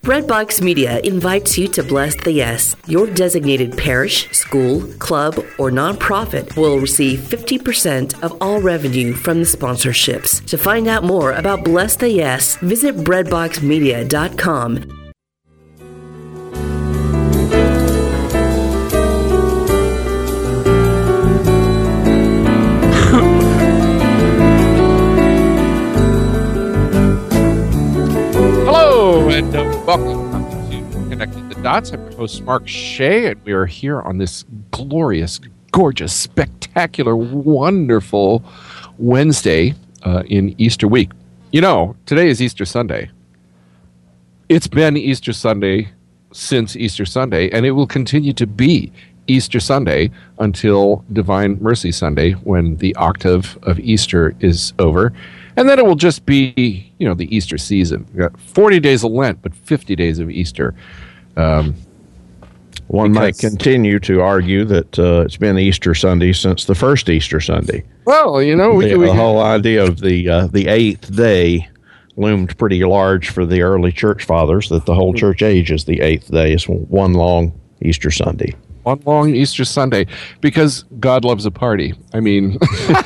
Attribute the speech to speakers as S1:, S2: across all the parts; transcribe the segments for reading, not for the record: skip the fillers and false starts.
S1: Breadbox Media invites you to Bless the Yes. Your designated parish, school, club, or nonprofit will receive 50% of all revenue from the sponsorships. To find out more about Bless the Yes, visit breadboxmedia.com.
S2: And welcome to Connecting the Dots. I'm your host, Mark Shea, and we are here on this glorious, gorgeous, spectacular, wonderful Wednesday in Easter week. You know, today is Easter Sunday. It's been Easter Sunday since Easter Sunday, and it will continue to be Easter Sunday until Divine Mercy Sunday, when the octave of Easter is over. And then it will just be, you know, the Easter season. We've got 40 days of Lent, but 50 days of Easter.
S3: One might continue to argue that it's been Easter Sunday since the first Easter Sunday.
S2: Well, you know,
S3: the whole idea of the eighth day loomed pretty large for the early church fathers, that the whole church age is the eighth day. It's one long Easter Sunday.
S2: One long Easter Sunday, because God loves a party. I mean,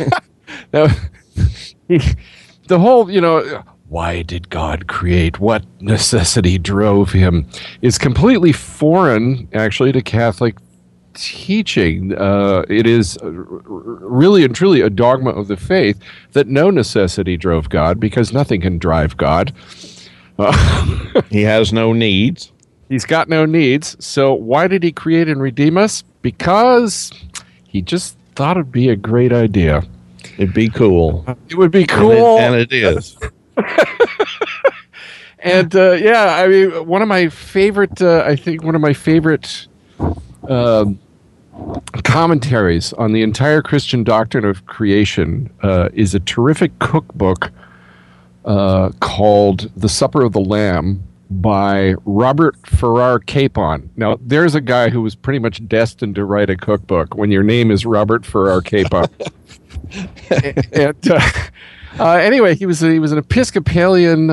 S2: the whole, you know, why did God create? What necessity drove him? Is completely foreign, actually, to Catholic teaching. It is really and truly a dogma of the faith that no necessity drove God, because nothing can drive God.
S3: He has no needs.
S2: He's got no needs. So why did he create and redeem us? Because he just thought it'd be a great idea.
S3: It'd be cool.
S2: It would be cool.
S3: And it is.
S2: And yeah, I mean, one of my favorite commentaries on the entire Christian doctrine of creation is a terrific cookbook called The Supper of the Lamb by Robert Farrar Capon. Now, there's a guy who was pretty much destined to write a cookbook when your name is Robert Farrar Capon. And anyway, he was an Episcopalian.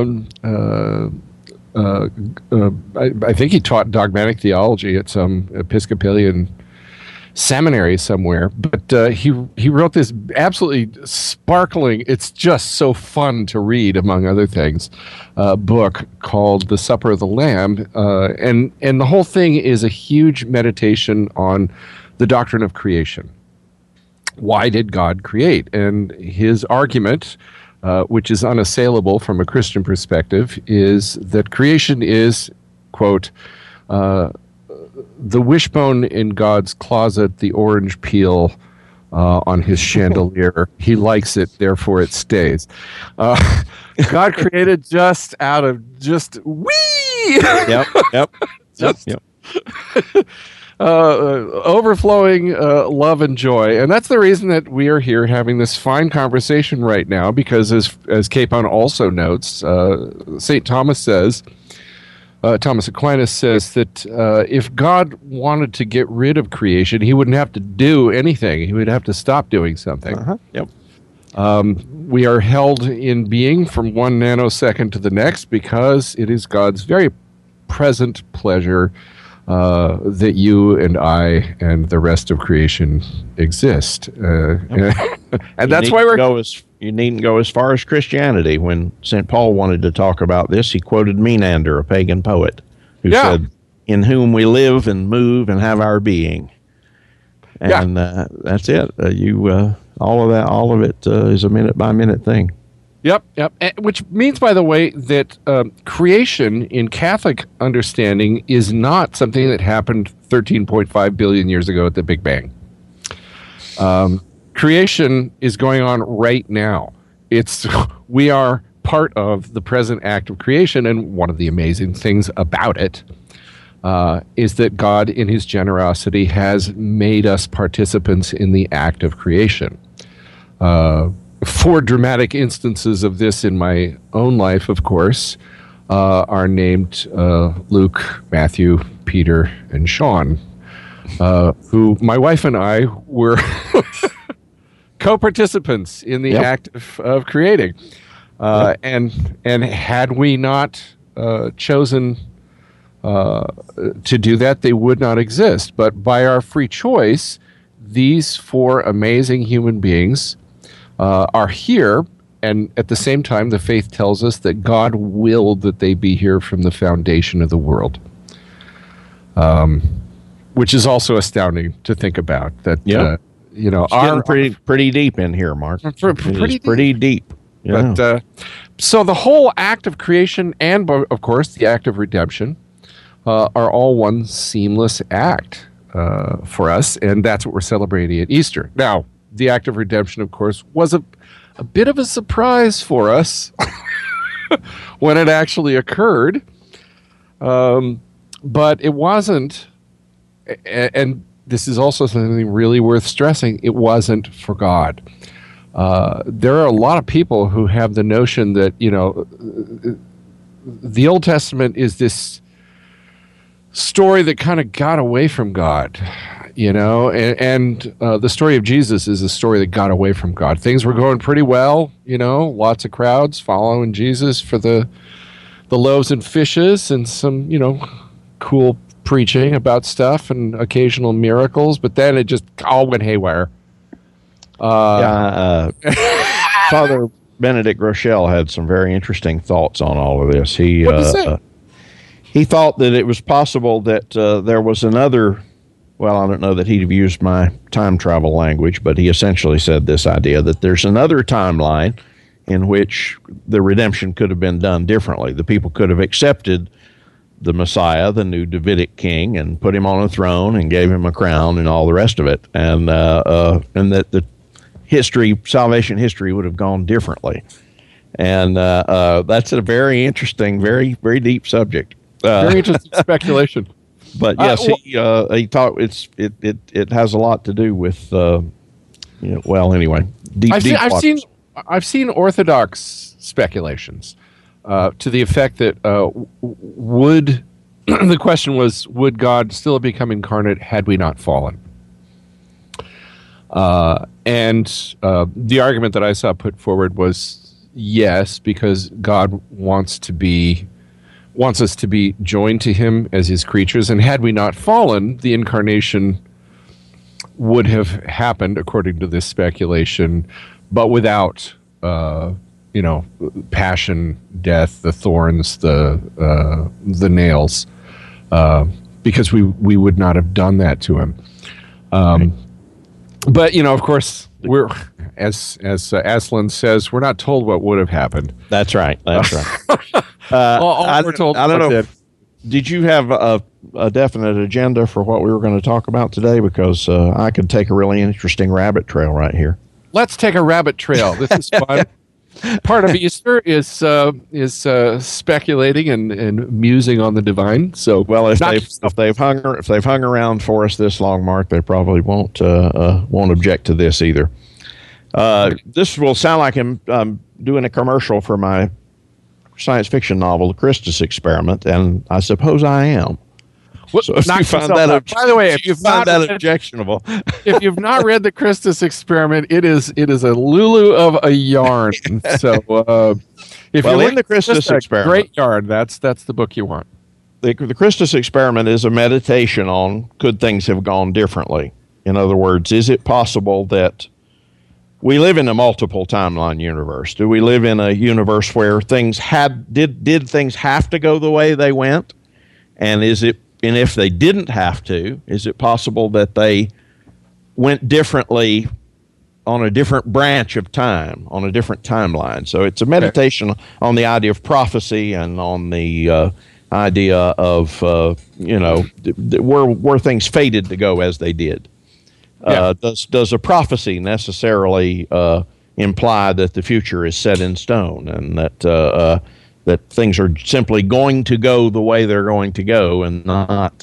S2: I think he taught dogmatic theology at some Episcopalian seminary somewhere. But he wrote this absolutely sparkling, it's just so fun to read, among other things, book called The Supper of the Lamb. And the whole thing is a huge meditation on the doctrine of creation. Why did God create? And his argument, which is unassailable from a Christian perspective, is that creation is, quote, the wishbone in God's closet, the orange peel on his chandelier. He likes it, therefore it stays. God created just out of just wee!
S3: Yep.
S2: Overflowing love and joy. And that's the reason that we are here having this fine conversation right now, because as Capon also notes, St. Thomas says, Thomas Aquinas says that if God wanted to get rid of creation, he wouldn't have to do anything. He would have to stop doing something.
S3: Yep.
S2: We are held in being from one nanosecond to the next because it is God's very present pleasure that you and I and the rest of creation exist. And that's why
S3: you needn't go as far as Christianity. When St. Paul wanted to talk about this, he quoted Menander, a pagan poet, who said, "In whom we live and move and have our being." And that's it. All of it is a minute-by-minute thing.
S2: Yep. Which means, by the way, that creation in Catholic understanding is not something that happened 13.5 billion years ago at the Big Bang. Creation is going on right now. We are part of the present act of creation, and one of the amazing things about it is that God, in his generosity, has made us participants in the act of creation. 4 dramatic instances of this in my own life, of course, are named Luke, Matthew, Peter, and Sean, who my wife and I were co-participants in the act of creating. And had we not chosen to do that, they would not exist. But by our free choice, these four amazing human beings are here, and at the same time, the faith tells us that God willed that they be here from the foundation of the world, which is also astounding to think about. That
S3: it's getting pretty deep in here, Mark. Pretty deep. Yeah.
S2: But so the whole act of creation and, of course, the act of redemption are all one seamless act for us, and that's what we're celebrating at Easter. Now, the act of redemption, of course, was a bit of a surprise for us when it actually occurred, but it wasn't, and this is also something really worth stressing, it wasn't for God. There are a lot of people who have the notion that, the Old Testament is this story that kind of got away from God, and the story of Jesus is a story that got away from God. Things were going pretty well, lots of crowds following Jesus for the loaves and fishes and some, cool preaching about stuff and occasional miracles, but then it just all went haywire.
S3: Father Benedict Rochelle had some very interesting thoughts on all of this. He thought that it was possible that there was another, well, I don't know that he'd have used my time travel language, but he essentially said this idea that there's another timeline in which the redemption could have been done differently. The people could have accepted the Messiah, the new Davidic king, and put him on a throne and gave him a crown and all the rest of it, and that the salvation history would have gone differently. And that's a very interesting, very, very deep subject.
S2: Very interesting speculation.
S3: But yes, he thought it has a lot to do with anyway.
S2: I've seen Orthodox speculations to the effect that the question was, would God still have become incarnate had we not fallen? And the argument that I saw put forward was yes, because God wants us to be joined to him as his creatures, and had we not fallen, the incarnation would have happened according to this speculation, but without passion, death, the thorns, the nails, because we would not have done that to him. But of course, we're as Aslan says, we're not told what would have happened.
S3: That's right.
S2: We're told.
S3: I don't know. Did you have a definite agenda for what we were going to talk about today? Because I could take a really interesting rabbit trail right here.
S2: Let's take a rabbit trail. This is fun. Part of Easter is speculating and musing on the divine. So,
S3: well, if they've hung around for us this long, Mark, they probably won't object to this either. This will sound like I'm doing a commercial for my science fiction novel, The Christus Experiment, and I suppose I am. So if you find that,
S2: by the way, if you find that
S3: objectionable,
S2: if you've not read The Christus Experiment, it is a lulu of a yarn. So if you're in The Christus Experiment, great yarn. That's the book you want.
S3: The Christus Experiment is a meditation on, could things have gone differently? In other words, is it possible that we live in a multiple timeline universe? Do we live in a universe where things did things have to go the way they went? And if they didn't have to, is it possible that they went differently on a different branch of time, on a different timeline? So it's a meditation on the idea of prophecy and on the idea of, were things fated to go as they did? Does a prophecy necessarily imply that the future is set in stone and that things are simply going to go the way they're going to go, and not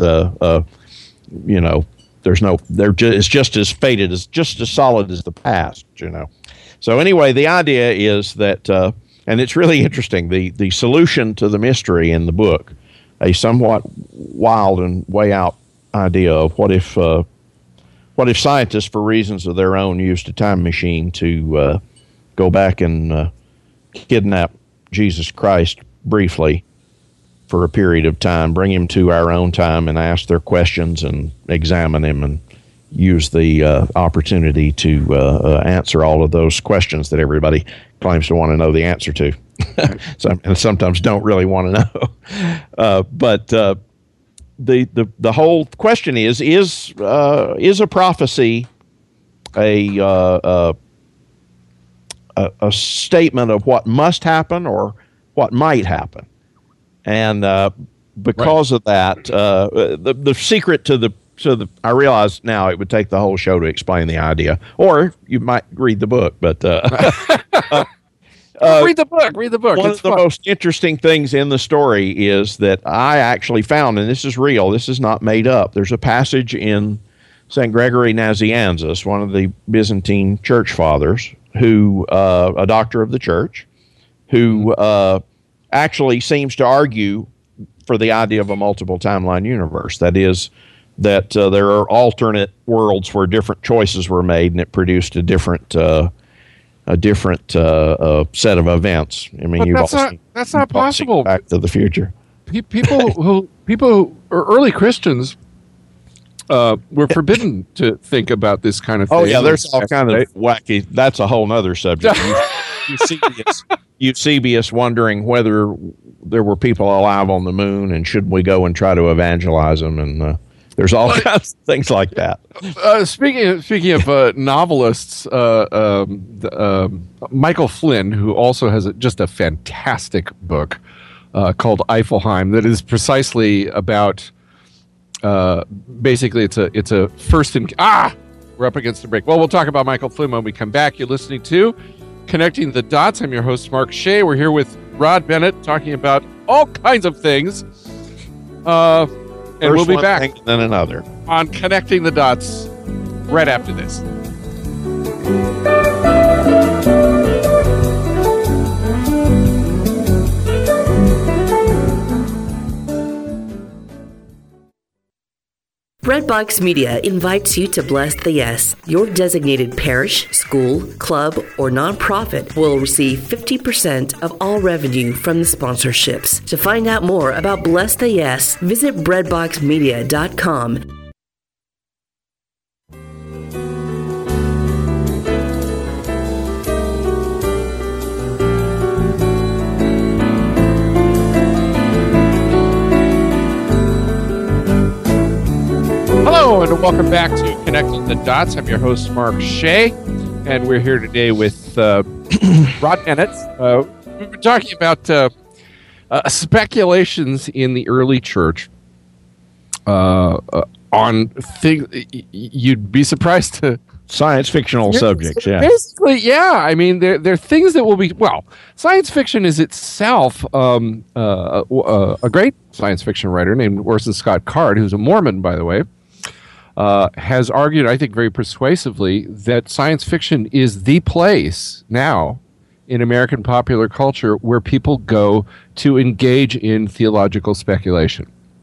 S3: it's just as fated, as just as solid as the past, So anyway, the idea is that, and it's really interesting, the solution to the mystery in the book, a somewhat wild and way out idea of what if scientists, for reasons of their own, used a time machine to go back and kidnap Jesus Christ briefly for a period of time, bring him to our own time and ask their questions and examine him and use the opportunity to answer all of those questions that everybody claims to want to know the answer to. And sometimes don't really want to know. But the whole question is a prophecy a statement of what must happen or what might happen? And because of that, the secret to the I realize now it would take the whole show to explain the idea, or you might read the book. But
S2: read the book. Read the book.
S3: One of the most interesting things in the story is that I actually found, and this is real. This is not made up. There's a passage in St. Gregory Nazianzus, one of the Byzantine church fathers, who a doctor of the church, who actually seems to argue for the idea of a multiple timeline universe. That is, that there are alternate worlds where different choices were made, and it produced a different set of events. I mean,
S2: that's not possible.
S3: Back to the Future.
S2: People who are early Christians were forbidden to think about this kind of thing.
S3: Oh yeah, there's all kind of wacky. That's a whole nother subject. Eusebius wondering whether there were people alive on the moon, and should we go and try to evangelize them, and there's all kinds of things like that.
S2: Speaking of novelists, Michael Flynn, who also has just a fantastic book called Eiffelheim, that is precisely about. Basically, it's a first in. We're up against the break. Well, we'll talk about Michael Flynn when we come back. You're listening to Connecting the Dots. I'm your host, Mark Shea. We're here with Rod Bennett talking about all kinds of things. And we'll be back
S3: then another
S2: on Connecting the Dots right after this.
S1: Breadbox Media invites you to Bless the Yes. Your designated parish, school, club, or nonprofit will receive 50% of all revenue from the sponsorships. To find out more about Bless the Yes, visit breadboxmedia.com.
S2: Hello, and welcome back to Connecting the Dots. I'm your host, Mark Shea, and we're here today with Rod Bennett. We've been talking about speculations in the early church on things you'd be surprised to...
S3: Science fictional subjects, yeah.
S2: Basically, yeah. I mean, they're things that will be... Well, science fiction is itself a great science fiction writer named Orson Scott Card, who's a Mormon, by the way, has argued, I think very persuasively, that science fiction is the place now in American popular culture where people go to engage in theological speculation.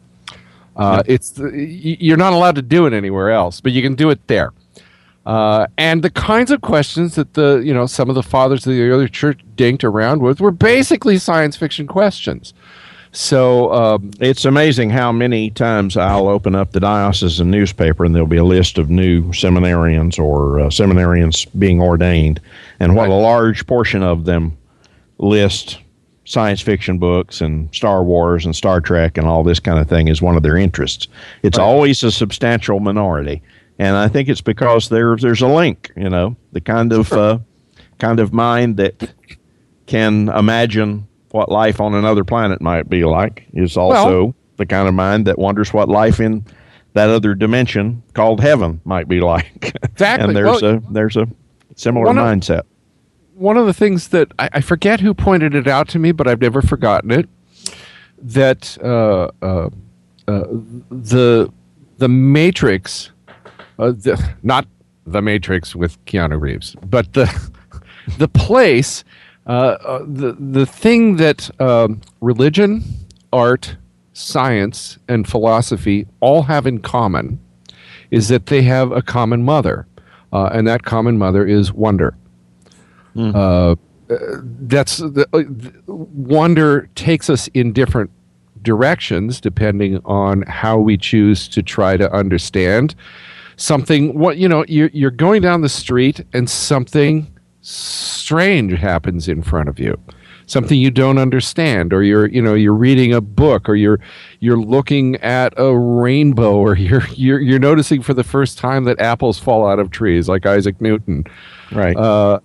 S2: You're not allowed to do it anywhere else, but you can do it there. And the kinds of questions that some of the fathers of the early church dinked around with were basically science fiction questions. So
S3: it's amazing how many times I'll open up the diocesan newspaper and there'll be a list of new seminarians or seminarians being ordained, and what a large portion of them list science fiction books and Star Wars and Star Trek and all this kind of thing is one of their interests. It's always a substantial minority. And I think it's because there's a link, the kind of mind that can imagine what life on another planet might be like is also the kind of mind that wonders what life in that other dimension called heaven might be like.
S2: Exactly.
S3: And there's a similar mindset.
S2: One of the things that I forget who pointed it out to me, but I've never forgotten it, that the Matrix. Not the Matrix with Keanu Reeves, but the place, the thing that religion, art, science, and philosophy all have in common is that they have a common mother, and that common mother is wonder. Wonder takes us in different directions depending on how we choose to try to understand something. What you're going down the street and something strange happens in front of you, something you don't understand, or you're reading a book, or you're looking at a rainbow, or you're noticing for the first time that apples fall out of trees, like Isaac Newton,
S3: right?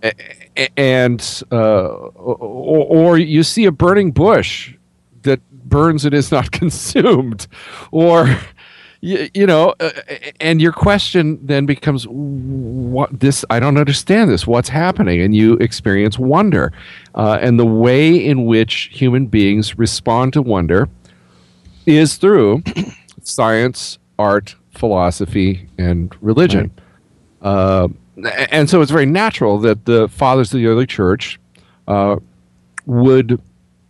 S2: Or you see a burning bush that burns and is not consumed, or and your question then becomes, I don't understand this. What's happening? And you experience wonder. And the way in which human beings respond to wonder is through science, art, philosophy, and religion. Right. And so it's very natural that the fathers of the early church would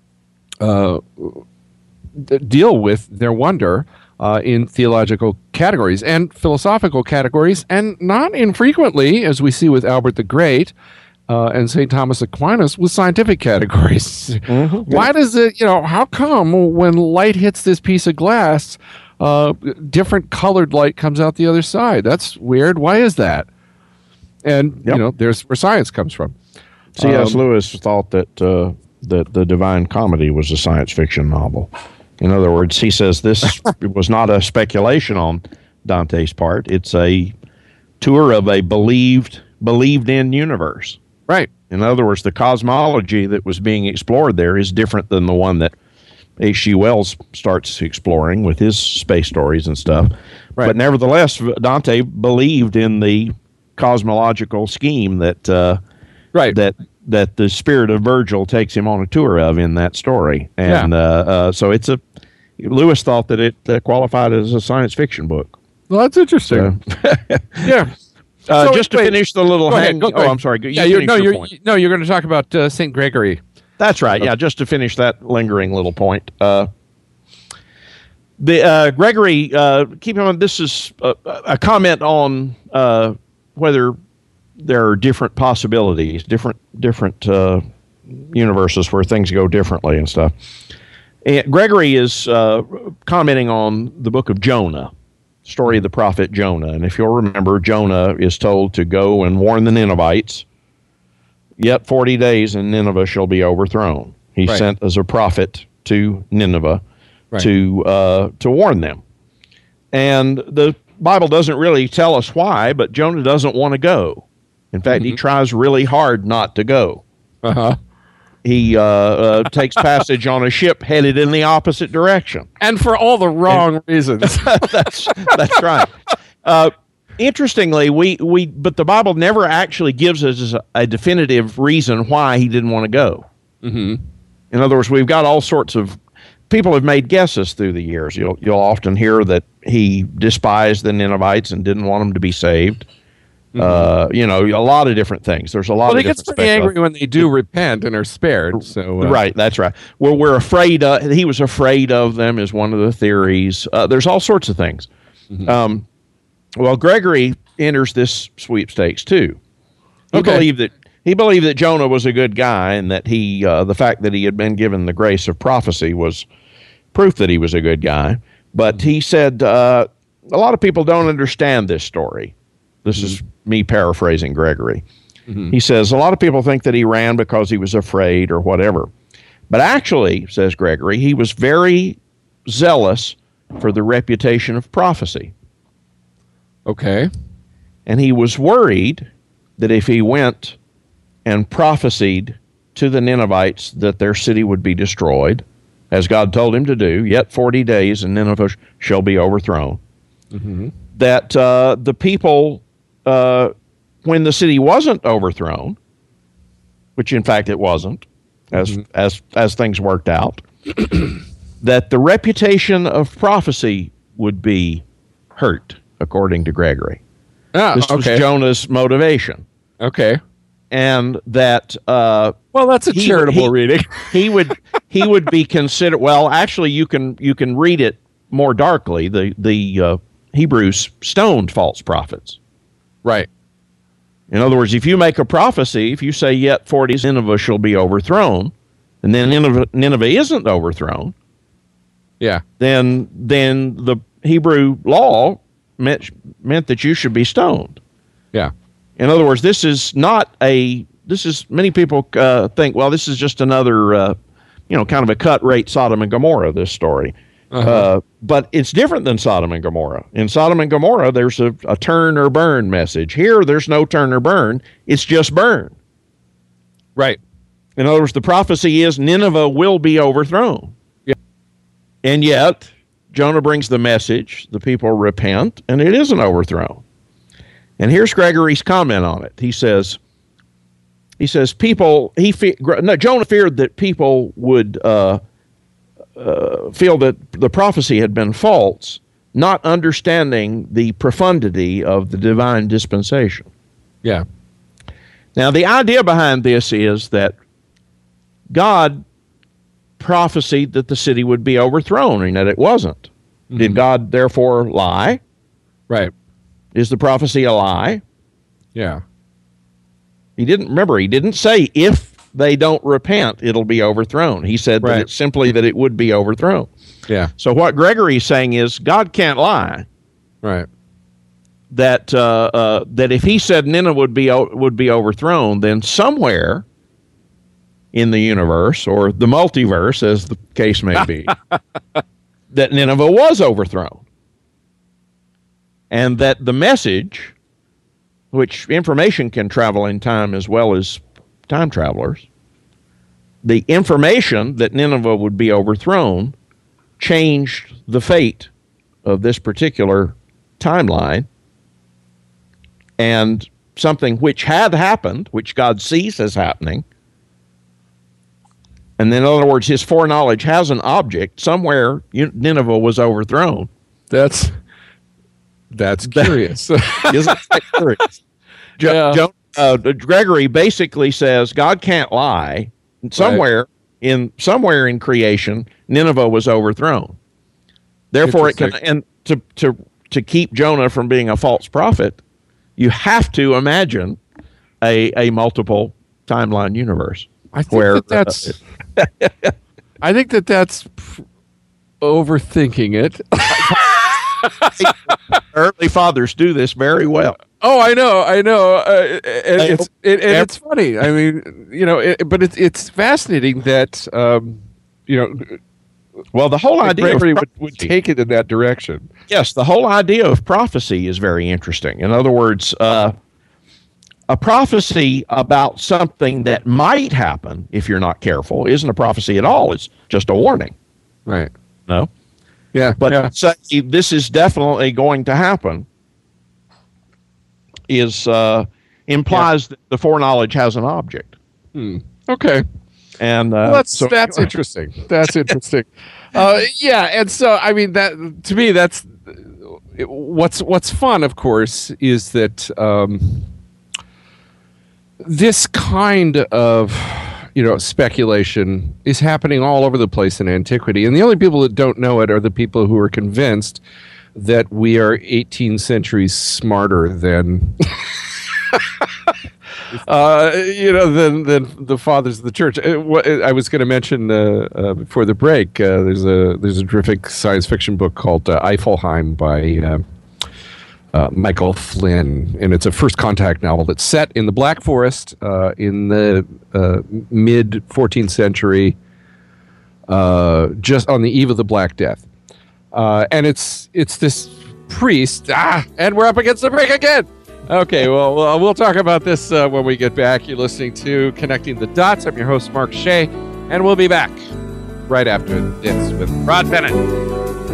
S2: deal with their wonder in theological categories and philosophical categories, and not infrequently, as we see with Albert the Great and St. Thomas Aquinas, with scientific categories. Mm-hmm. Why does it, how come when light hits this piece of glass, different colored light comes out the other side? That's weird. Why is that? And, there's where science comes from.
S3: C.S. Lewis thought that the Divine Comedy was a science fiction novel. In other words, he says this was not a speculation on Dante's part. It's a tour of a believed-in universe.
S2: Right.
S3: In other words, the cosmology that was being explored there is different than the one that H.G. Wells starts exploring with his space stories and stuff. Right. But nevertheless, Dante believed in the cosmological scheme that that the spirit of Virgil takes him on a tour of in that story. And so Lewis thought that it qualified as a science fiction book.
S2: Well, that's interesting. Yeah.
S3: Just to finish the little hang. I'm sorry.
S2: You're going to talk about St. Gregory.
S3: That's right. Yeah, just to finish that lingering little point. Gregory, keep in mind, this is a comment on whether there are different possibilities, different universes where things go differently and stuff. And Gregory is commenting on the book of Jonah, story of the prophet Jonah. And if you'll remember, Jonah is told to go and warn the Ninevites, yet 40 days and Nineveh shall be overthrown. He's sent as a prophet to Nineveh to warn them. And the Bible doesn't really tell us why, but Jonah doesn't want to go. In fact, he tries really hard not to go.
S2: Uh-huh.
S3: He takes passage on a ship headed in the opposite direction.
S2: And for all the wrong reasons.
S3: That's right. Interestingly, but the Bible never actually gives us a definitive reason why he didn't want to go.
S2: Mm-hmm.
S3: In other words, we've got all sorts of people have made guesses through the years. You'll often hear that he despised the Ninevites and didn't want them to be saved. Mm-hmm. A lot of different things. There's a lot of different.
S2: He gets pretty angry when they do repent and are spared. So
S3: right, that's right. Well, we're afraid. He was afraid of them is one of the theories. There's all sorts of things. Mm-hmm. Well, Gregory enters this sweepstakes too. He believed that Jonah was a good guy, and that the fact that he had been given the grace of prophecy was proof that he was a good guy. But he said a lot of people don't understand this story. This is me paraphrasing Gregory. Mm-hmm. He says, a lot of people think that he ran because he was afraid or whatever. But actually, says Gregory, he was very zealous for the reputation of prophecy.
S2: Okay.
S3: And he was worried that if he went and prophesied to the Ninevites that their city would be destroyed, as God told him to do, yet 40 days and Nineveh shall be overthrown, that the people... when the city wasn't overthrown, which in fact it wasn't, as things worked out, that the reputation of prophecy would be hurt, according to Gregory. This was Jonah's motivation.
S2: Okay.
S3: And that
S2: well, that's a charitable reading.
S3: he would be considered. Well, actually, you can read it more darkly. The Hebrews stoned false prophets.
S2: Right.
S3: In other words, if you make a prophecy, if you say, yet 40 Nineveh shall be overthrown, and then Nineveh isn't overthrown,
S2: Yeah.
S3: then the Hebrew law meant that you should be stoned.
S2: Yeah.
S3: In other words, many people think, well, this is just another, kind of a cut rate Sodom and Gomorrah, this story. But it's different than Sodom and Gomorrah. In Sodom and Gomorrah, there's a turn or burn message. Here, there's no turn or burn. It's just burn.
S2: Right.
S3: In other words, the prophecy is Nineveh will be overthrown.
S2: Yeah.
S3: And yet, Jonah brings the message, the people repent, and it isn't overthrown. And here's Gregory's comment on it. He says, Jonah feared that people would feel that the prophecy had been false, not understanding the profundity of the divine dispensation.
S2: Yeah.
S3: Now, the idea behind this is that God prophesied that the city would be overthrown and that it wasn't. Mm-hmm. Did God therefore lie?
S2: Right.
S3: Is the prophecy a lie?
S2: Yeah.
S3: He didn't say if they don't repent, it'll be overthrown. He said that it's simply that it would be overthrown.
S2: Yeah.
S3: So what Gregory's saying is God can't lie.
S2: Right.
S3: That if he said Nineveh would be overthrown, then somewhere in the universe or the multiverse, as the case may be, that Nineveh was overthrown, and that the message, which information can travel in time as well as time travelers, the information that Nineveh would be overthrown changed the fate of this particular timeline, and something which had happened, which God sees as happening, and then in other words, his foreknowledge has an object. Somewhere Nineveh was overthrown.
S2: That's curious.
S3: Isn't that curious? Gregory basically says God can't lie. Somewhere in creation, Nineveh was overthrown. Therefore, it can, and to keep Jonah from being a false prophet, you have to imagine a multiple timeline universe.
S2: I think that's overthinking it.
S3: Early fathers do this very well.
S2: Oh, I know. It's funny. I mean, but it's fascinating that
S3: well, the whole idea
S2: would take it in that direction.
S3: Yes, the whole idea of prophecy is very interesting. In other words, a prophecy about something that might happen if you're not careful isn't a prophecy at all. It's just a warning.
S2: Right.
S3: No?
S2: Yeah.
S3: But say this is definitely going to happen implies that the foreknowledge has an object.
S2: Okay.
S3: And
S2: that's interesting. That's interesting. And so I mean that to me that's what's fun, of course, is that this kind of speculation is happening all over the place in antiquity, and the only people that don't know it are the people who are convinced that we are 18 centuries smarter than than the fathers of the church. I was going to mention before the break. There's a terrific science fiction book called Eiffelheim by Michael Flynn, and it's a first contact novel that's set in the Black Forest in the mid 14th century, just on the eve of the Black Death, and it's this priest. And we're up against the break again. Okay, well, we'll talk about this when we get back. You're listening to Connecting the Dots. I'm your host, Mark Shea, and we'll be back right after this with Rod Bennett.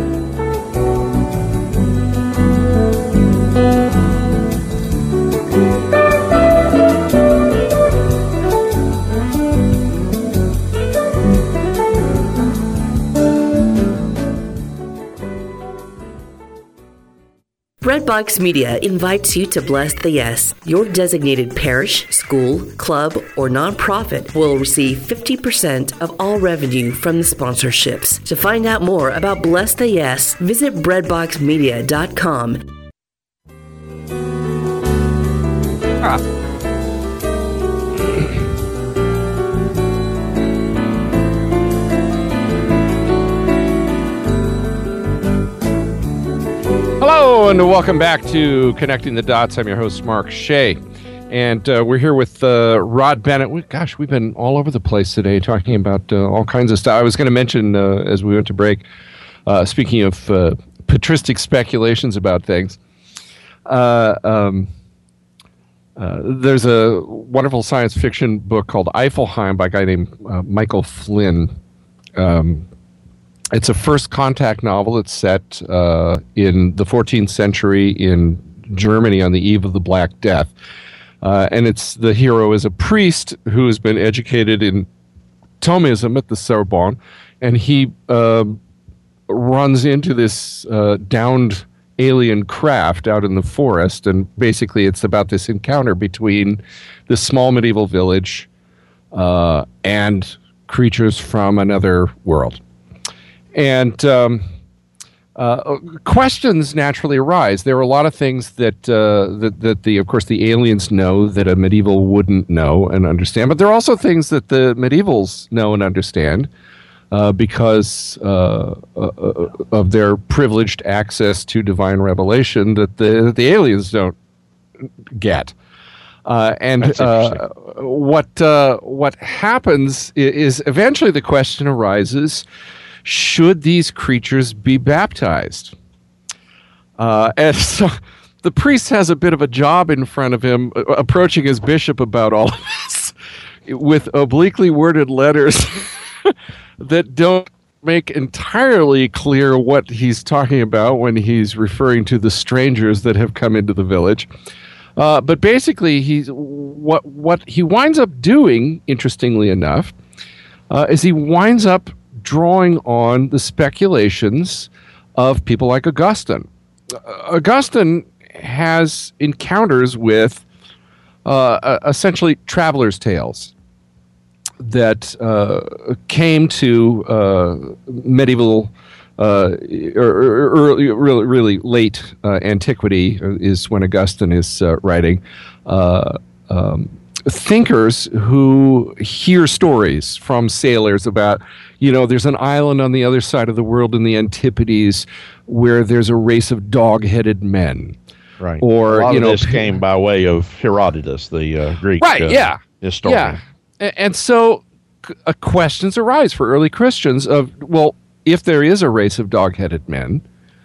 S1: Breadbox Media invites you to Bless the Yes. Your designated parish, school, club, or nonprofit will receive 50% of all revenue from the sponsorships. To find out more about Bless the Yes, visit breadboxmedia.com.
S2: Hello and welcome back to Connecting the Dots. I'm your host, Mark Shea. And we're here with Rod Bennett. We've been all over the place today talking about all kinds of stuff. I was going to mention as we went to break, speaking of patristic speculations about things, there's a wonderful science fiction book called Eifelheim by a guy named Michael Flynn. It's a first contact novel. It's set in the 14th century in Germany on the eve of the Black Death. And the hero is a priest who has been educated in Thomism at the Sorbonne, and he runs into this downed alien craft out in the forest, and basically it's about this encounter between this small medieval village and creatures from another world. And questions naturally arise. There are a lot of things that of course the aliens know that a medieval wouldn't know and understand, but there are also things that the medievals know and understand because of their privileged access to divine revelation that the aliens don't get. What happens is eventually the question arises: should these creatures be baptized? And so the priest has a bit of a job in front of him, approaching his bishop about all of this with obliquely worded letters that don't make entirely clear what he's talking about when he's referring to the strangers that have come into the village. But basically, what he winds up doing, interestingly enough, is he winds up drawing on the speculations of people like Augustine. Augustine has encounters with essentially traveler's tales that came to medieval really late antiquity is when Augustine is writing. Thinkers who hear stories from sailors about, there's an island on the other side of the world in the Antipodes where there's a race of dog-headed men.
S3: Right.
S2: Or,
S3: a lot of this came by way of Herodotus, the Greek historian.
S2: Yeah. And so questions arise for early Christians of, well, if there is a race of dog-headed men,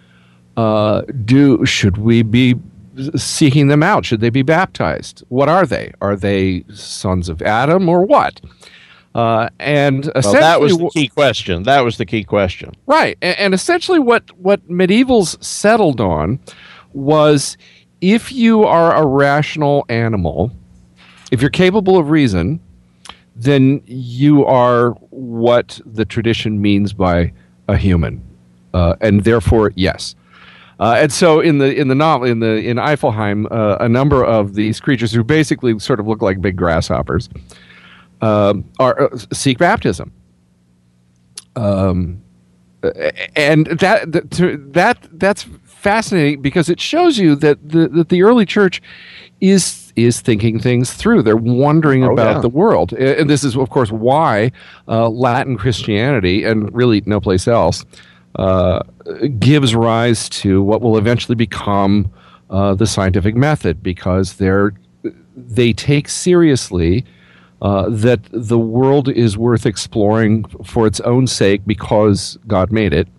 S2: should we be seeking them out? Should they be baptized? What are they? Are they sons of Adam or what? And essentially,
S3: that was the key question.
S2: Right. And essentially what medievals settled on was, if you are a rational animal, if you're capable of reason, then you are what the tradition means by a human. And therefore, yes. And so in the novel, in Eifelheim, a number of these creatures who basically sort of look like big grasshoppers seek baptism. And that's fascinating because it shows you that the early church is thinking things through. They're wondering about the world. And this is, of course, why Latin Christianity, and really no place else, gives rise to what will eventually become the scientific method, because they take seriously that the world is worth exploring for its own sake because God made it,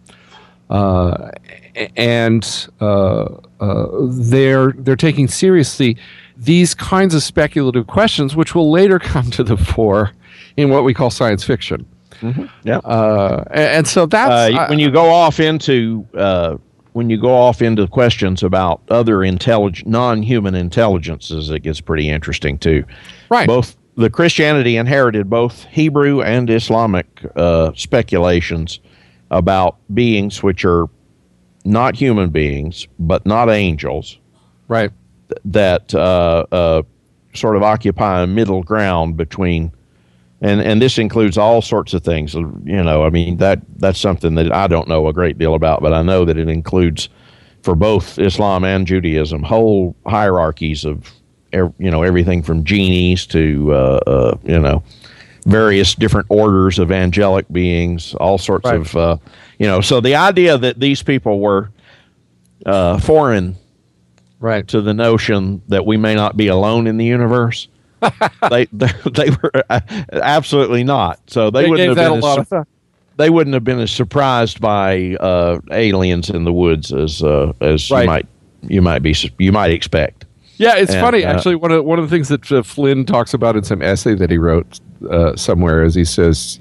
S2: and they're taking seriously these kinds of speculative questions, which will later come to the fore in what we call science fiction.
S3: Mm-hmm. Yeah,
S2: and so that's
S3: when you go off into questions about other non-human intelligences, it gets pretty interesting too.
S2: Right.
S3: Both the Christianity inherited both Hebrew and Islamic speculations about beings which are not human beings but not angels.
S2: Right.
S3: That sort of occupy a middle ground between. And this includes all sorts of things, that's something that I don't know a great deal about, but I know that it includes, for both Islam and Judaism, whole hierarchies of, everything from genies to, various different orders of angelic beings, all sorts of, so the idea that these people were foreign
S2: right
S3: to the notion that we may not be alone in the universe. they were absolutely not. So they wouldn't have been they wouldn't have been as surprised by aliens in the woods as right. you might expect.
S2: Yeah, it's funny actually. One of the things that Flynn talks about in some essay that he wrote somewhere is he says,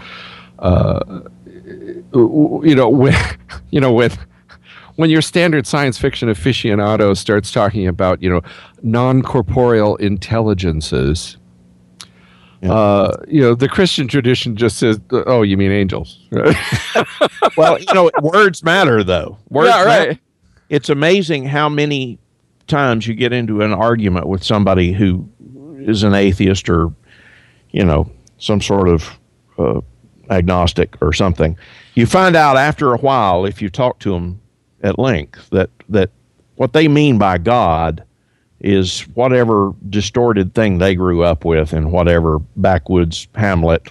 S2: when your standard science fiction aficionado starts talking about, non-corporeal intelligences, the Christian tradition just says, "Oh, you mean angels?"
S3: Well, words matter, though. Words
S2: right.
S3: Matter. It's amazing how many times you get into an argument with somebody who is an atheist or, some sort of agnostic or something. You find out after a while, if you talk to them at length, that what they mean by God is whatever distorted thing they grew up with in whatever backwoods hamlet,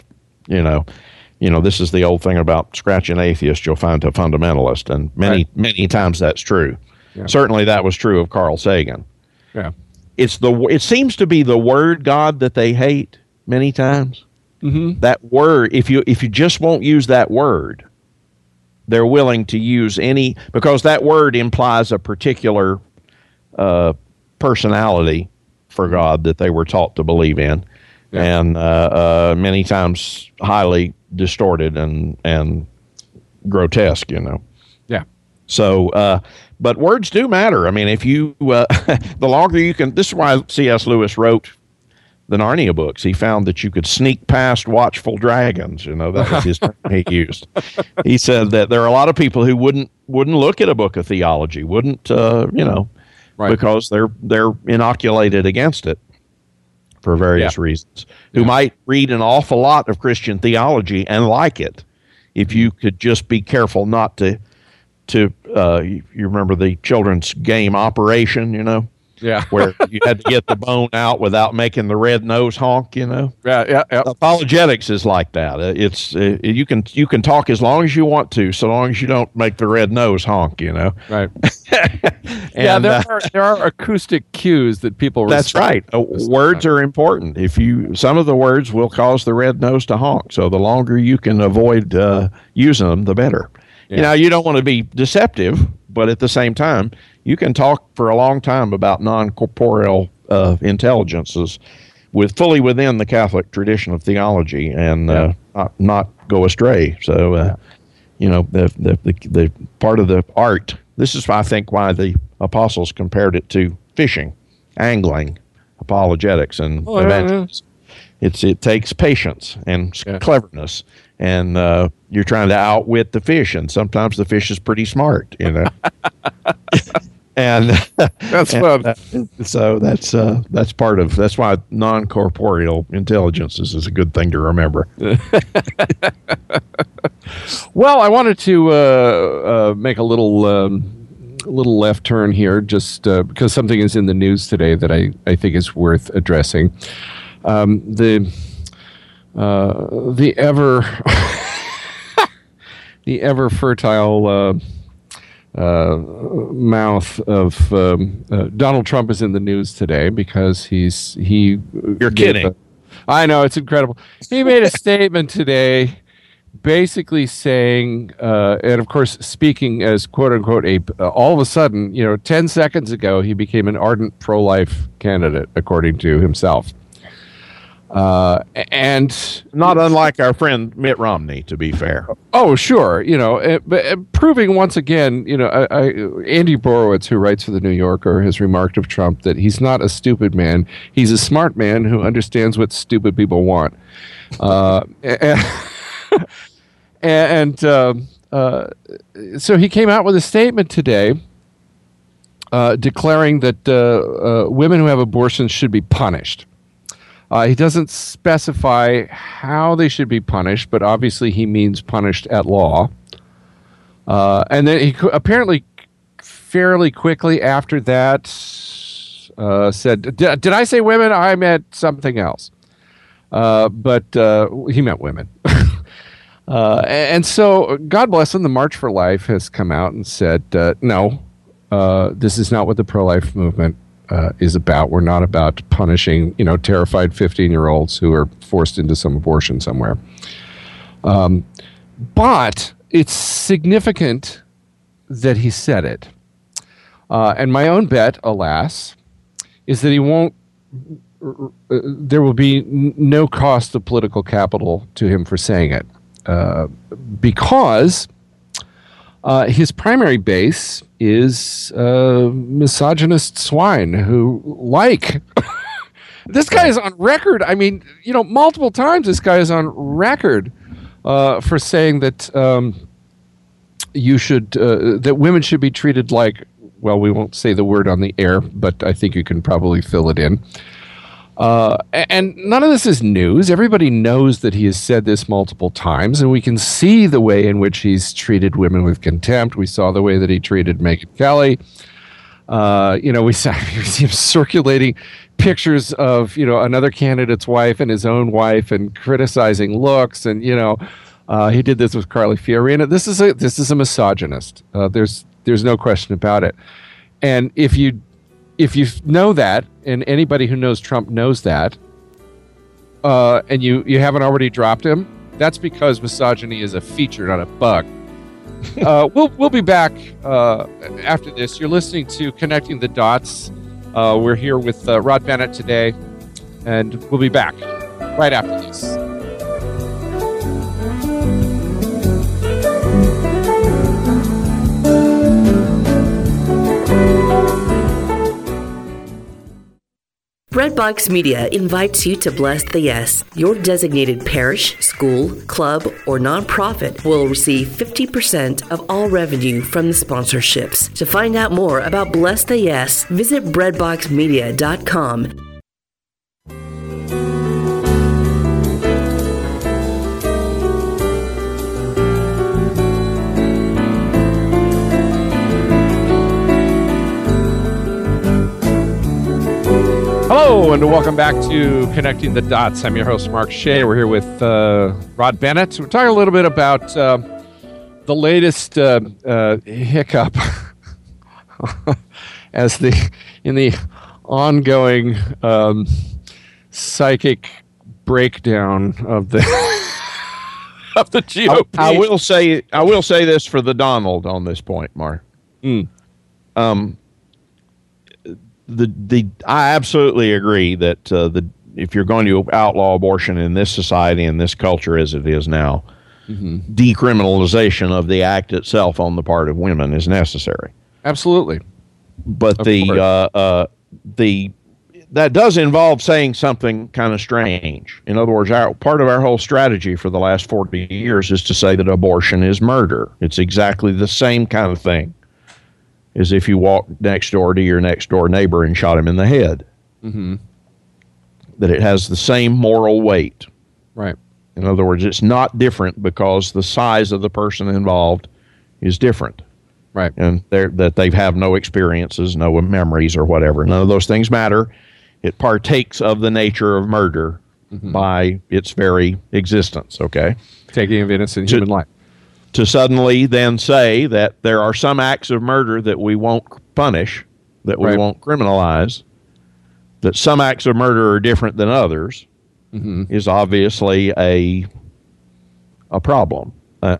S3: this is the old thing about scratch an atheist, you'll find a fundamentalist. And many times that's true. Yeah. Certainly that was true of Carl Sagan.
S2: Yeah.
S3: It seems to be the word God that they hate many times.
S2: Mm-hmm.
S3: That word, if you just won't use that word, they're willing to use any, because that word implies a particular personality for God that they were taught to believe in, and many times highly distorted and grotesque,
S2: Yeah.
S3: So, but words do matter. I mean, if you, the longer you can, this is why C.S. Lewis wrote the Narnia books. He found that you could sneak past watchful dragons. That was his term he used. He said that there are a lot of people who wouldn't look at a book of theology, wouldn't, because they're inoculated against it for various reasons, who might read an awful lot of Christian theology and like it, if you could just be careful not to you remember the children's game Operation,
S2: Yeah.
S3: where you had to get the bone out without making the red nose honk,
S2: Yeah.
S3: Apologetics is like that. It's you can talk as long as you want to, so long as you don't make the red nose honk,
S2: Right.
S3: And,
S2: there are acoustic cues that people
S3: That's right. Words are important. Some of the words will cause the red nose to honk, so the longer you can avoid using them, the better.
S2: Yeah.
S3: You don't want to be deceptive, but at the same time, you can talk for a long time about non-corporeal intelligences fully within the Catholic tradition of theology and not go astray. So, the part of the art, this is, I think, why the apostles compared it to fishing, angling, apologetics, and evangelism. It takes patience and cleverness, and you're trying to outwit the fish, and sometimes the fish is pretty smart, And
S2: that's fun.
S3: So that's part of that's why non-corporeal intelligence is a good thing to remember.
S2: Well, I wanted to make a little left turn here, just because something is in the news today that I think is worth addressing. The ever fertile mouth of Donald Trump is in the news today because
S3: You're kidding.
S2: I know, it's incredible. He made a statement today basically saying, and of course speaking as quote unquote all of a sudden, 10 seconds ago he became an ardent pro-life candidate according to himself. And
S3: not unlike our friend Mitt Romney, to be fair.
S2: Oh, sure. But proving once again, Andy Borowitz, who writes for the New Yorker, has remarked of Trump that he's not a stupid man. He's a smart man who understands what stupid people want. So he came out with a statement today declaring that women who have abortions should be punished. He doesn't specify how they should be punished, but obviously he means punished at law. And then he apparently fairly quickly after that said, did I say women? I meant something else. But he meant women. And so, God bless him, the March for Life has come out and said, no, This is not what the pro-life movement is about. We're not about punishing, terrified 15-year-olds who are forced into some abortion somewhere. But it's significant that he said it. And my own bet, alas, is that he won't. There will be no cost of political capital to him for saying it, because his primary base is misogynist swine who like. This guy is on record. I mean, multiple times this guy is on record for saying that that women should be treated like. Well, we won't say the word on the air, but I think you can probably fill it in. And none of this is news. Everybody knows that he has said this multiple times, and we can see the way in which he's treated women with contempt. We saw the way that he treated Megyn Kelly. We see him circulating pictures of, another candidate's wife and his own wife and criticizing looks. And, he did this with Carly Fiorina. This is a misogynist. There's no question about it. And if you know that, and anybody who knows Trump knows that, and you haven't already dropped him, that's because misogyny is a feature, not a bug. We'll be back after this. You're listening to Connecting the Dots. We're here with Rod Bennett today, and we'll be back right after this.
S1: Breadbox Media invites you to Bless the Yes. Your designated parish, school, club, or nonprofit will receive 50% of all revenue from the sponsorships. To find out more about Bless the Yes, visit breadboxmedia.com.
S2: Hello, and welcome back to Connecting the Dots. I'm your host, Mark Shea. We're here with Rod Bennett. We're talking a little bit about the latest hiccup in the ongoing psychic breakdown of the of the GOP.
S3: I will say this for the Donald on this point, Mark. I absolutely agree that if you're going to outlaw abortion in this society and this culture as it is now, decriminalization of the act itself on the part of women is necessary.
S2: Absolutely.
S3: But that does involve saying something kind of strange. In other words, part of our whole strategy for the last 40 years is to say that abortion is murder. It's exactly the same kind of thing as if you walked next door to your next door neighbor and shot him in the head. That it has the same moral weight.
S2: Right.
S3: In other words, it's not different because the size of the person involved is different.
S2: Right.
S3: And that they have no experiences, no memories or whatever. None of those things matter. It partakes of the nature of murder by its very existence, okay?
S2: Taking of innocent human life.
S3: To suddenly then say that there are some acts of murder that we won't punish, that we won't criminalize, that some acts of murder are different than others, is obviously a problem,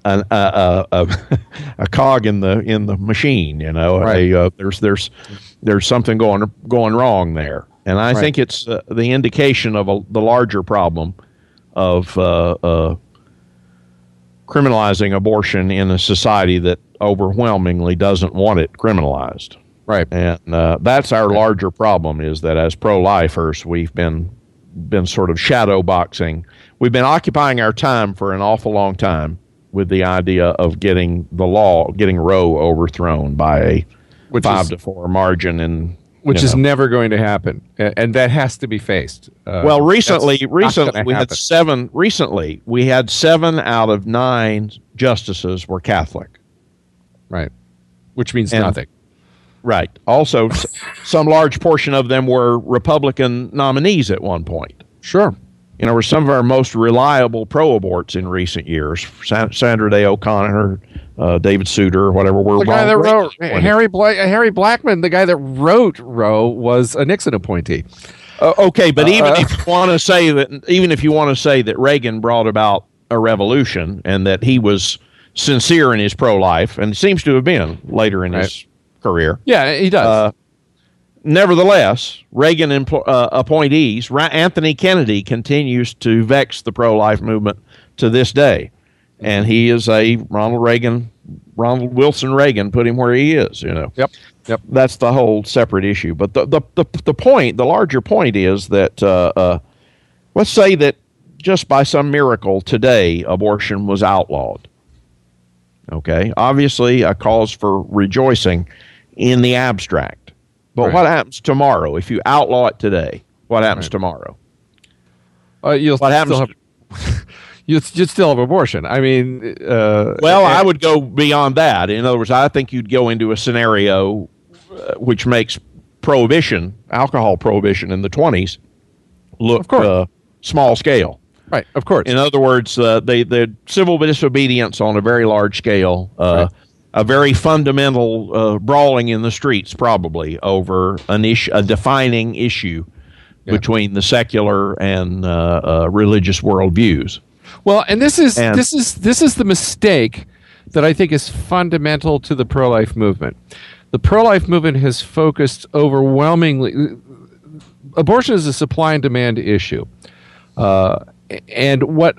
S3: a cog in the machine. There's something going wrong there, and I think it's the indication of the larger problem of criminalizing abortion in a society that overwhelmingly doesn't want it criminalized.
S2: Right.
S3: And that's our larger problem, is that as pro-lifers, we've been sort of shadow boxing. We've been occupying our time for an awful long time with the idea of getting Roe overthrown by a 5-4 margin,
S2: which is never going to happen, and that has to be faced.
S3: Well, recently we had 7. Recently, we had 7 out of 9 justices were Catholic.
S2: Right, which means nothing.
S3: Right. Also, some large portion of them were Republican nominees at one point.
S2: Sure.
S3: were some of our most reliable pro-aborts in recent years. Sandra Day O'Connor, David Souter, or whatever.
S2: The guy that wrote Harry Blackman, the guy that wrote Roe, was a Nixon appointee.
S3: Okay, but even if you want to say that Reagan brought about a revolution and that he was sincere in his pro-life, and seems to have been later in his career.
S2: Yeah, he does.
S3: Nevertheless, Reagan appointees, Anthony Kennedy continues to vex the pro-life movement to this day. And he is a Ronald Wilson Reagan put him where he is,
S2: Yep.
S3: That's the whole separate issue. But the larger point is that, let's say that just by some miracle today, abortion was outlawed. Okay? Obviously, a cause for rejoicing in the abstract. But what happens tomorrow? If you outlaw it today, what happens tomorrow?
S2: You'd still have abortion. I mean,
S3: I would go beyond that. In other words, I think you'd go into a scenario which makes alcohol prohibition in the 20s, look small scale.
S2: Right, of course.
S3: In other words, the civil disobedience on a very large scale, a very fundamental brawling in the streets, probably over a defining issue between the secular and religious worldviews.
S2: Well, and this is the mistake that I think is fundamental to the pro-life movement. The pro-life movement has focused overwhelmingly. Abortion is a supply and demand issue, and what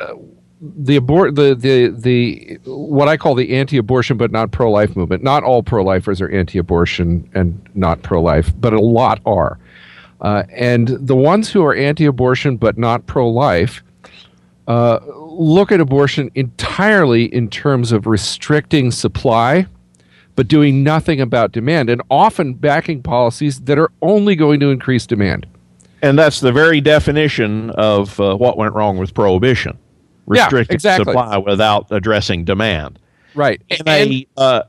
S2: what I call the anti-abortion but not pro-life movement. Not all pro-lifers are anti-abortion and not pro-life, but a lot are. And the ones who are anti-abortion but not pro-life look at abortion entirely in terms of restricting supply, but doing nothing about demand, and often backing policies that are only going to increase demand.
S3: And that's the very definition of what went wrong with prohibition. Restricting supply without addressing demand.
S2: Right. In our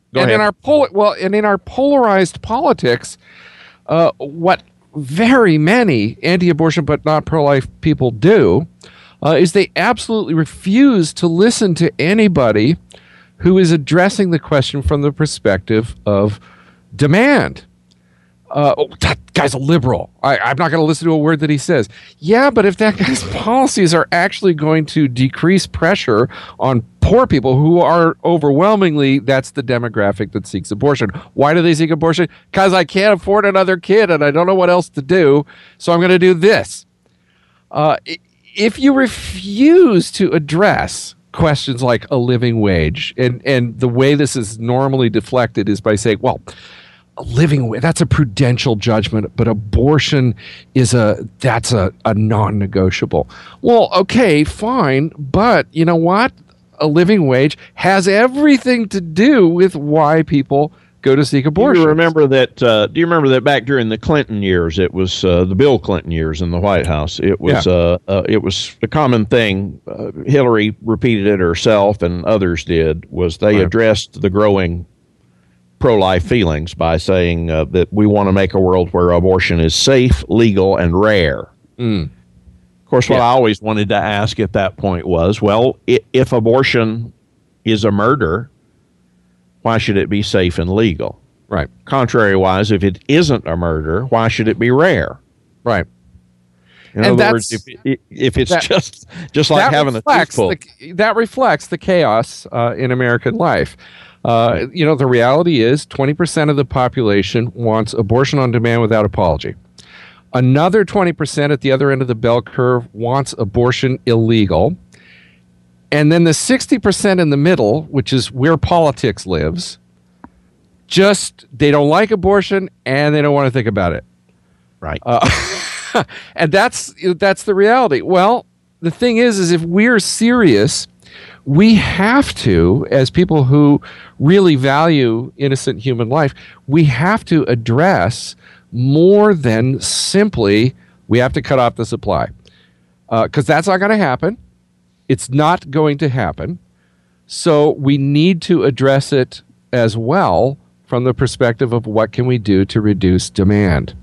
S2: polarized politics, what very many anti-abortion but not pro-life people do is they absolutely refuse to listen to anybody who is addressing the question from the perspective of demand. That guy's a liberal. I'm not going to listen to a word that he says. Yeah, but if that guy's policies are actually going to decrease pressure on poor people who are overwhelmingly, that's the demographic that seeks abortion. Why do they seek abortion? Because I can't afford another kid and I don't know what else to do, so I'm going to do this. If you refuse to address questions like a living wage, and the way this is normally deflected is by saying, well, a living wage, that's a prudential judgment, but abortion is that's a non-negotiable. Well, okay, fine, but you know what? A living wage has everything to do with why people go to seek abortion.
S3: Do you remember that back during the Clinton years, it was the Bill Clinton years in the White House, it was a common thing. Hillary repeated it herself and others did, was they addressed the growing pro-life feelings by saying that we want to make a world where abortion is safe, legal, and rare. Of course, what I always wanted to ask at that point was, well, if abortion is a murder, why should it be safe and legal?
S2: Right.
S3: Contrary-wise, if it isn't a murder, why should it be rare?
S2: Right.
S3: In other words, if it's just like having a toothful.
S2: That reflects the chaos in American life. The reality is 20% of the population wants abortion on demand without apology. Another 20% at the other end of the bell curve wants abortion illegal. And then the 60% in the middle, which is where politics lives, they don't like abortion and they don't want to think about it.
S3: Right.
S2: And that's the reality. Well, the thing is if we're serious, we have to, as people who really value innocent human life, we have to address more than simply we have to cut off the supply. Because that's not going to happen. It's not going to happen. So we need to address it as well from the perspective of what can we do to reduce demand.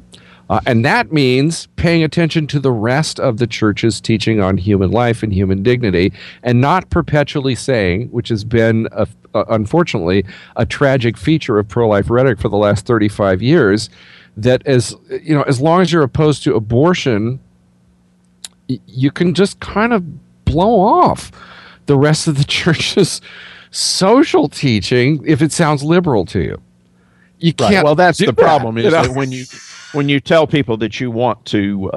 S2: And that means paying attention to the rest of the church's teaching on human life and human dignity, and not perpetually saying, which has been, unfortunately, a tragic feature of pro-life rhetoric for the last 35 years, that as long as you're opposed to abortion, you can just kind of blow off the rest of the church's social teaching if it sounds liberal to you. You can't.
S3: Right. Well, that's the problem.
S2: That,
S3: is that when you tell people that you want to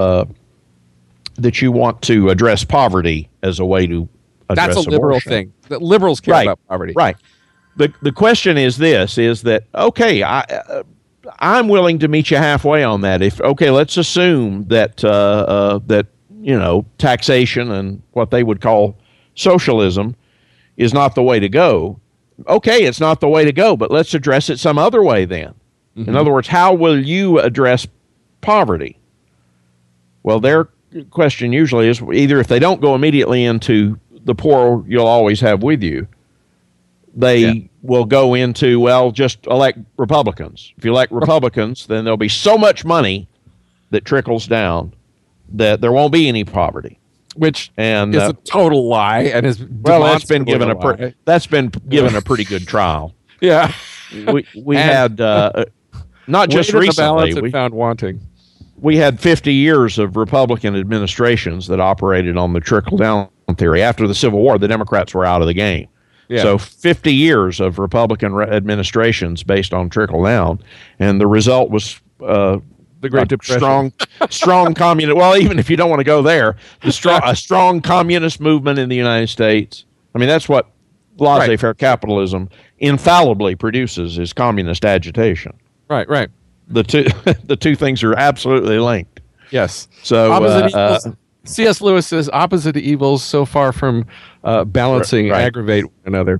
S3: address poverty as a way to address
S2: that's a liberal
S3: abortion.
S2: thing. That liberals care about poverty.
S3: Right. The question is this: is that okay? I'm willing to meet you halfway on that. Let's assume that that taxation and what they would call socialism is not the way to go. Okay, it's not the way to go, but let's address it some other way then. Mm-hmm. In other words, how will you address poverty? Well, their question usually is either if they don't go immediately into the poor you'll always have with you, they will go into, just elect Republicans. If you elect Republicans, then there'll be so much money that trickles down that there won't be any poverty.
S2: Which is a total lie, and is
S3: that's been given a pretty good trial.
S2: Yeah,
S3: we had not just recently
S2: we found wanting.
S3: We had 50 years of Republican administrations that operated on the trickle down theory. After the Civil War, the Democrats were out of the game. Yeah. So 50 years of Republican administrations based on trickle down, and the result was
S2: the Great Depression.
S3: Strong communist. Well, even if you don't want to go there, a strong communist movement in the United States. I mean, that's what laissez-faire capitalism infallibly produces: is communist agitation.
S2: Right.
S3: The two things are absolutely linked.
S2: Yes.
S3: So
S2: evils. C.S. Lewis says opposite evils so far from balancing aggravate one another.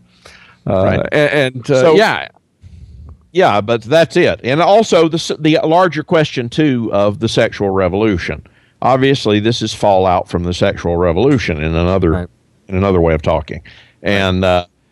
S2: Yeah, but that's it. And also the larger question, too, of the sexual revolution. Obviously, this is fallout from the sexual revolution in another way of talking. And,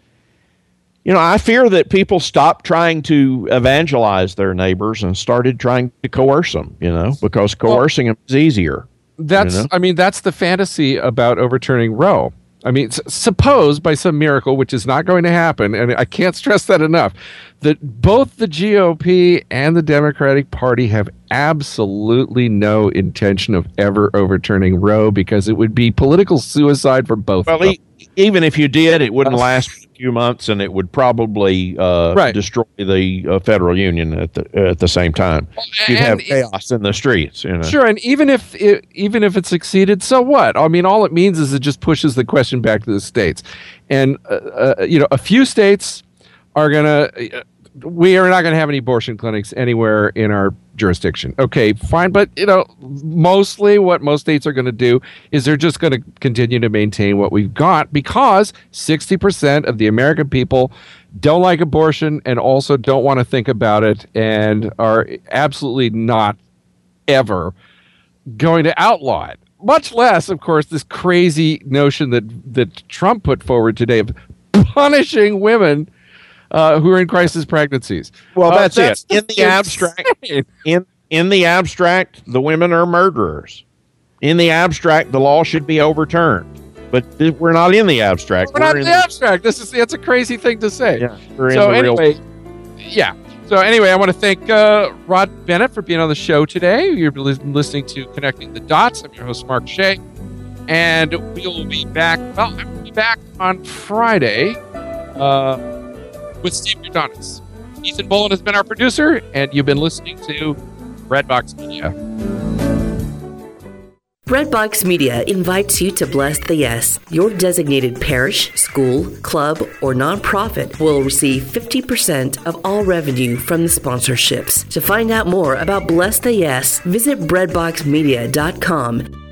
S2: I fear that people stopped trying to evangelize their neighbors and started trying to coerce them, because coercing them is easier. That's the fantasy about overturning Roe. I mean, suppose by some miracle, which is not going to happen, and I can't stress that enough, that both the GOP and the Democratic Party have absolutely no intention of ever overturning Roe, because it would be political suicide for both of them.
S3: Even if you did, it wouldn't last a few months, and it would probably destroy the federal union at the same time. You'd have chaos in the streets.
S2: Sure, and even if it succeeded, so what? I mean, all it means is it just pushes the question back to the states, and a few states are we are not going to have any abortion clinics anywhere in our jurisdiction. Okay, fine. But, mostly what most states are going to do is they're just going to continue to maintain what we've got, because 60% of the American people don't like abortion and also don't want to think about it, and are absolutely not ever going to outlaw it. Much less, of course, this crazy notion that Trump put forward today of punishing women who are in crisis pregnancies.
S3: Well, that's it. In the abstract, the women are murderers. In the abstract, the law should be overturned. But we're not in the abstract.
S2: We're not in the abstract. That's a crazy thing to say.
S3: Yeah.
S2: So anyway, I want to thank Rod Bennett for being on the show today. You're listening to Connecting the Dots. I'm your host, Mark Shea, and we will be back. Well, I will be back on Friday. With Steve Udonis. Ethan Bolin has been our producer, and you've been listening to Breadbox Media.
S1: Breadbox Media invites you to Bless the Yes. Your designated parish, school, club, or nonprofit will receive 50% of all revenue from the sponsorships. To find out more about Bless the Yes, visit breadboxmedia.com.